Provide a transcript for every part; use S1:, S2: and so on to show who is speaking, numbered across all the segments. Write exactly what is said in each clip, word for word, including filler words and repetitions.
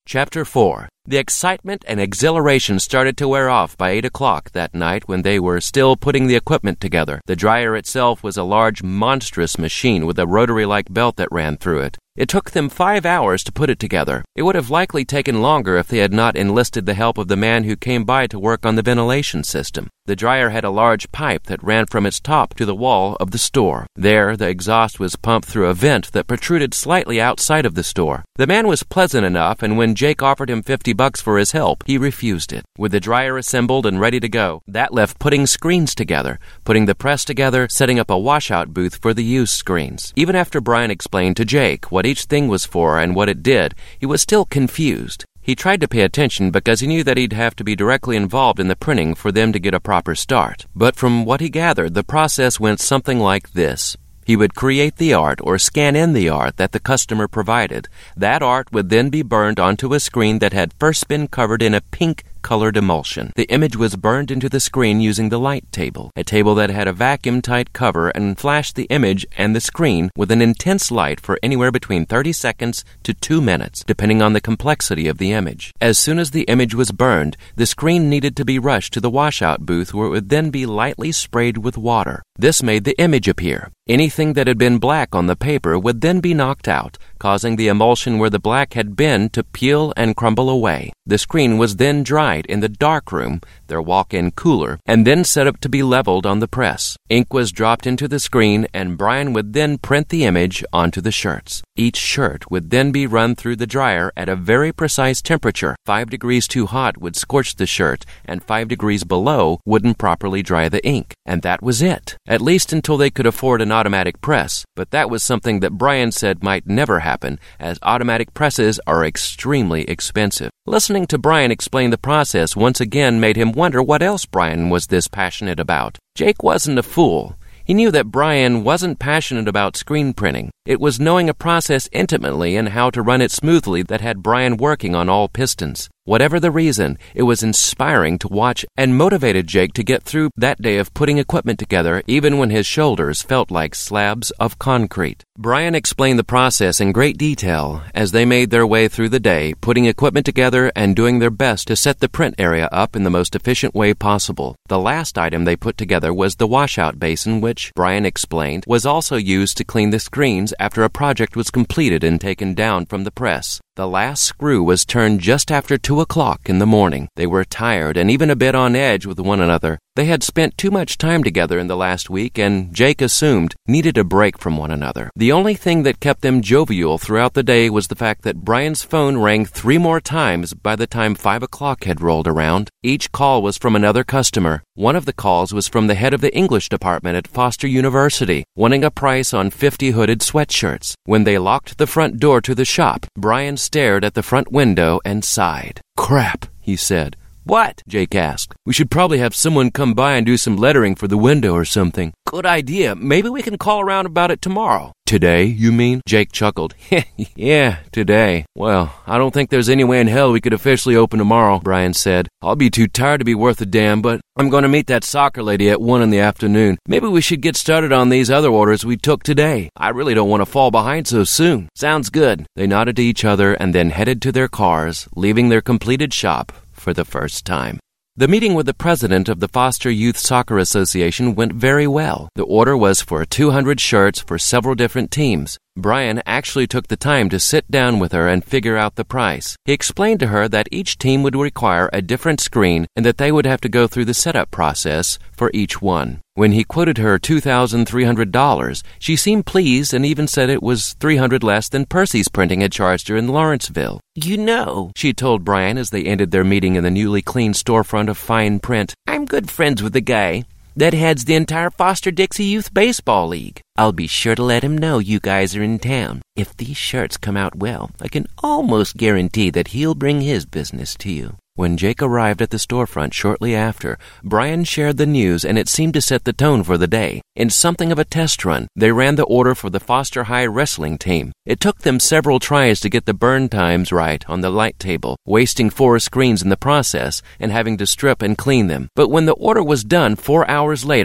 S1: Chapter four. The excitement and exhilaration started to wear off by eight o'clock that night when they were still putting the equipment together. The dryer itself was a large, monstrous machine with a rotary-like belt that ran through it. It took them five hours to put it together. It would have likely taken longer if they had not enlisted the help of the man who came by to work on the ventilation system. The dryer had a large pipe that ran from its top to the wall of the store. There, the exhaust was pumped through a vent that protruded slightly outside of the store. The man was pleasant enough, and when Jake offered him fifty bucks for his help, he refused it. With the dryer assembled and ready to go, that left putting screens together, putting the press together, setting up a washout booth for the used screens. Even after Brian explained to Jake what each thing was for and what it did, he was still confused. He tried to pay attention because he knew that he'd have to be directly involved in the printing for them to get a proper start. But from what he gathered, the process went something like this. He would create the art or scan in the art that the customer provided. That art would then be burned onto a screen that had first been covered in a pink colored emulsion. The image was burned into the screen using the light table, a table that had a vacuum-tight cover and flashed the image and the screen with an intense light for anywhere between thirty seconds to two minutes, depending on the complexity of the image. As soon as the image was burned, the screen needed to be rushed to the washout booth where it would then be lightly sprayed with water. This made the image appear. Anything that had been black on the paper would then be knocked out, causing the emulsion where the black had been to peel and crumble away. The screen was then dried in the dark room, their walk-in cooler, and then set up to be leveled on the press. Ink was dropped into the screen, and Brian would then print the image onto the shirts. Each shirt would then be run through the dryer at a very precise temperature. Five degrees too hot would scorch the shirt, and five degrees below wouldn't properly dry the ink. And that was it, at least until they could afford an automatic press. But that was something that Brian said might never happen, as automatic presses are extremely expensive. Listening to Brian explain the process once again made him wonder what else Brian was this passionate about. Jake wasn't a fool. He knew that Brian wasn't passionate about screen printing. It was knowing a process intimately and how to run it smoothly that had Brian working on all pistons. Whatever the reason, it was inspiring to watch and motivated Jake to get through that day of putting equipment together even when his shoulders felt like slabs of concrete. Brian explained the process in great detail as they made their way through the day, putting equipment together and doing their best to set the print area up in the most efficient way possible. The last item they put together was the washout basin, which, Brian explained, was also used to clean the screens after a project was completed and taken down from the press. The last screw was turned just after two o'clock in the morning. They were tired and even a bit on edge with one another. They had spent too much time together in the last week and, Jake assumed, needed a break from one another. The only thing that kept them jovial throughout the day was the fact that Brian's phone rang three more times by the time five o'clock had rolled around. Each call was from another customer. One of the calls was from the head of the English department at Foster University, wanting a price on fifty hooded sweatshirts. When they locked the front door to the shop, Brian stared at the front window and sighed. "Crap," he said. "What?" Jake asked. "We should probably have someone come by and do some lettering for the window or something." "Good idea. Maybe we can call around about it tomorrow." "Today, you mean?" Jake chuckled. "Yeah, today. Well, I don't think there's any way in hell we could officially open tomorrow," Brian said. "I'll be too tired to be worth a damn, but I'm going to meet that soccer lady at one in the afternoon. Maybe we should get started on these other orders we took today. I really don't want to fall behind so soon." "Sounds good." They nodded to each other and then headed to their cars, leaving their completed shop for the first time. The meeting with the president of the Foster Youth Soccer Association went very well. The order was for two hundred shirts for several different teams. Brian actually took the time to sit down with her and figure out the price. He explained to her that each team would require a different screen and that they would have to go through the setup process for each one. When he quoted her two thousand three hundred dollars, she seemed pleased and even said it was three hundred dollars less than Percy's Printing had charged her in Lawrenceville. "You know," she told Brian as they ended their meeting in the newly cleaned storefront of fine print, "I'm good friends with the guy that heads the entire Foster Dixie Youth Baseball League. I'll be sure to let him know you guys are in town. If these shirts come out well, I can almost guarantee that he'll bring his business to you." When Jake arrived at the storefront shortly after, Brian shared the news, and it seemed to set the tone for the day. In something of a test run, they ran the order for the Foster High wrestling team. It took them several tries to get the burn times right on the light table, wasting four screens in the process and having to strip and clean them. But when the order was done four hours later,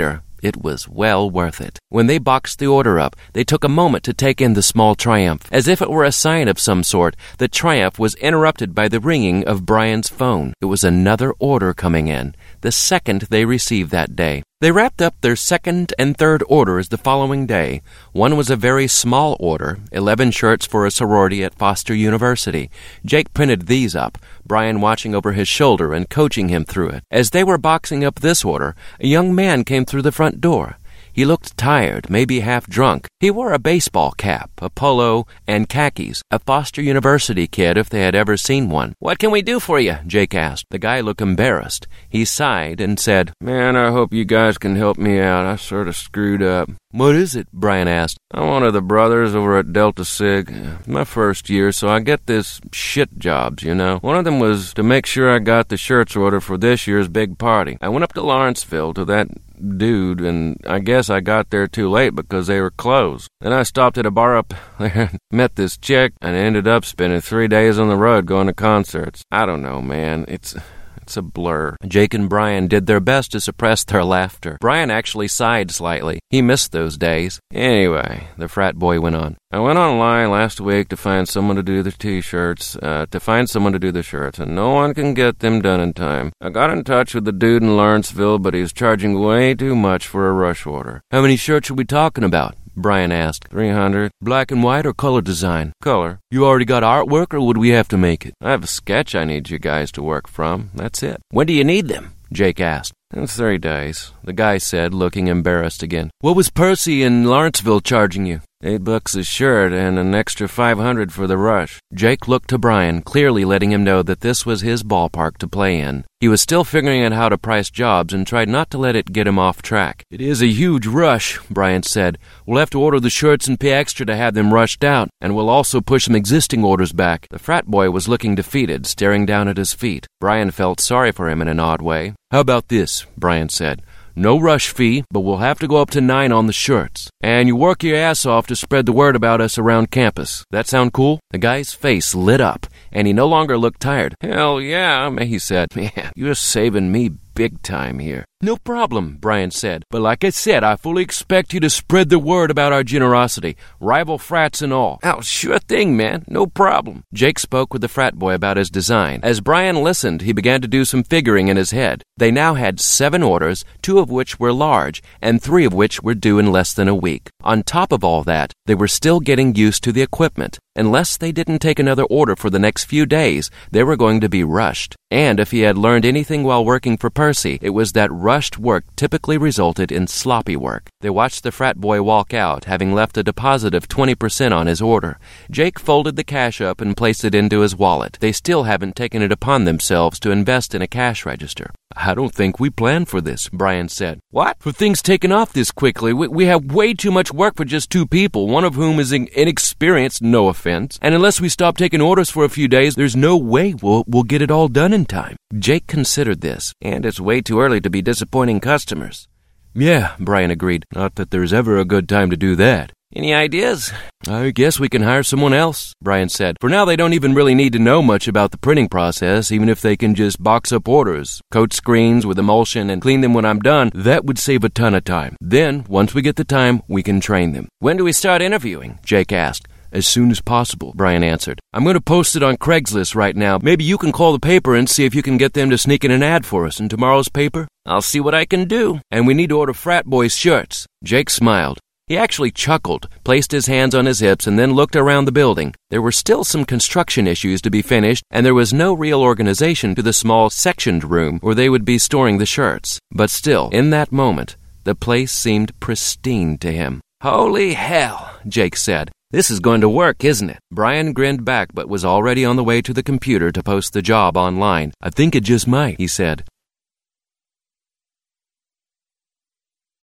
S1: It was well worth it. When they boxed the order up, they took a moment to take in the small Triumph. As if it were a sign of some sort, the Triumph was interrupted by the ringing of Brian's phone. It was another order coming in, the second they received that day. They wrapped up their second and third orders the following day. One was a very small order, eleven shirts for a sorority at Foster University. Jake printed these up, Brian watching over his shoulder and coaching him through it. As they were boxing up this order, a young man came through the front door. He looked tired, maybe half drunk. He wore a baseball cap, a polo, and khakis, a Foster University kid if they had ever seen one. "What can we do for you?" Jake asked. The guy looked embarrassed. He sighed and said, "Man, I hope you guys can help me out. I sort of screwed up." "What is it?" Brian asked. "I'm one of the brothers over at Delta Sig. My first year, so I get this shit jobs, you know. One of them was to make sure I got the shirts order for this year's big party. I went up to Lawrenceville to that dude, and I guess I got there too late because they were closed. Then I stopped at a bar up there, met this chick, and ended up spending three days on the road going to concerts. I don't know, man. It's... It's a blur." Jake and Brian did their best to suppress their laughter. Brian actually sighed slightly. He missed those days. "Anyway," the frat boy went on, "I went online last week to find someone to do the t-shirts, uh, to find someone to do the shirts, and no one can get them done in time. I got in touch with the dude in Lawrenceville, but he's charging way too much for a rush order." "How many shirts are we talking about?" Brian asked. Three hundred. "Black and white or color design?" "Color." "You already got artwork, or would we have to make it?" "I have a sketch I need you guys to work from. That's it." "When do you need them?" Jake asked. "In three days, the guy said, looking embarrassed again. "What was Percy in Lawrenceville charging you?" Eight bucks a shirt and an extra five hundred for the rush." Jake looked to Brian, clearly letting him know that this was his ballpark to play in. He was still figuring out how to price jobs and tried not to let it get him off track. "It is a huge rush," Brian said. "We'll have to order the shirts and pay extra to have them rushed out, and we'll also push some existing orders back." The frat boy was looking defeated, staring down at his feet. Brian felt sorry for him in an odd way. "How about this?" Brian said. "No rush fee, but we'll have to go up to nine on the shirts. And you work your ass off to spread the word about us around campus. That sound cool?" The guy's face lit up, and he no longer looked tired. "Hell yeah," he said. "Man, you're saving me big time here." "No problem," Brian said. "But like I said, I fully expect you to spread the word about our generosity, rival frats and all." "Oh, sure thing, man. No problem." Jake spoke with the frat boy about his design. As Brian listened, he began to do some figuring in his head. They now had seven orders, two of which were large, and three of which were due in less than a week. On top of all that, they were still getting used to the equipment. Unless they didn't take another order for the next few days, they were going to be rushed. And if he had learned anything while working for Percy, it was that rushed work typically resulted in sloppy work. They watched the frat boy walk out, having left a deposit of twenty percent on his order. Jake folded the cash up and placed it into his wallet. They still haven't taken it upon themselves to invest in a cash register. "I don't think we planned for this," Brian said. "What? For things taken off this quickly? We, we have way too much work for just two people, one of whom is in, inexperienced, no offense. And unless we stop taking orders for a few days, there's no way we'll, we'll get it all done in time." Jake considered this, and it's way too early to be disappointing customers. "Yeah," Brian agreed. "Not that there's ever a good time to do that." "Any ideas?" "I guess we can hire someone else," Brian said. "For now, they don't even really need to know much about the printing process, even if they can just box up orders, coat screens with emulsion, and clean them when I'm done. That would save a ton of time. Then, once we get the time, we can train them." "When do we start interviewing?" Jake asked. "As soon as possible," Brian answered. "I'm going to post it on Craigslist right now. Maybe you can call the paper and see if you can get them to sneak in an ad for us in tomorrow's paper." "I'll see what I can do." "And we need to order frat boys' shirts." Jake smiled. He actually chuckled, placed his hands on his hips, and then looked around the building. There were still some construction issues to be finished, and there was no real organization to the small sectioned room where they would be storing the shirts. But still, in that moment, the place seemed pristine to him. "Holy hell," Jake said. "This is going to work, isn't it?" Brian grinned back but was already on the way to the computer to post the job online. "I think it just might," he said.